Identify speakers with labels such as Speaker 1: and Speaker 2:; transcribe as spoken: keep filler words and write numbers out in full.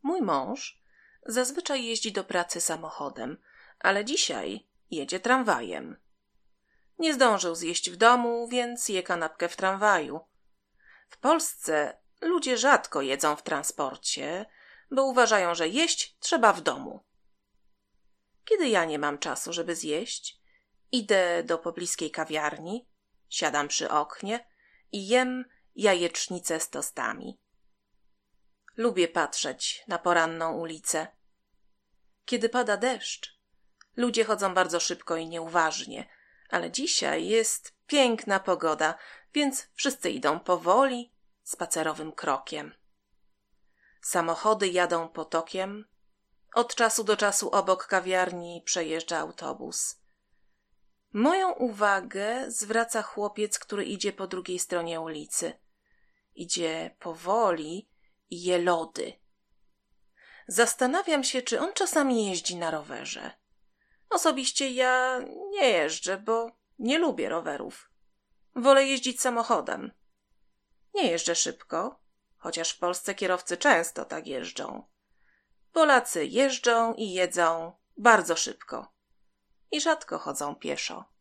Speaker 1: Mój mąż zazwyczaj jeździ do pracy samochodem, ale dzisiaj jedzie tramwajem. Nie zdążył zjeść w domu, więc je kanapkę w tramwaju. W Polsce ludzie rzadko jedzą w transporcie, bo uważają, że jeść trzeba w domu. Kiedy ja nie mam czasu, żeby zjeść, idę do pobliskiej kawiarni, siadam przy oknie i jem jajecznicę z tostami. Lubię patrzeć na poranną ulicę. Kiedy pada deszcz, ludzie chodzą bardzo szybko i nieuważnie, ale dzisiaj jest piękna pogoda, więc wszyscy idą powoli, spacerowym krokiem. Samochody jadą potokiem. Od czasu do czasu obok kawiarni przejeżdża autobus. Moją uwagę zwraca chłopiec, który idzie po drugiej stronie ulicy. Idzie powoli i je lody. Zastanawiam się, czy on czasami jeździ na rowerze. Osobiście ja nie jeżdżę, bo nie lubię rowerów. Wolę jeździć samochodem. Nie jeżdżę szybko, chociaż w Polsce kierowcy często tak jeżdżą. Polacy jeżdżą i jedzą bardzo szybko i rzadko chodzą pieszo.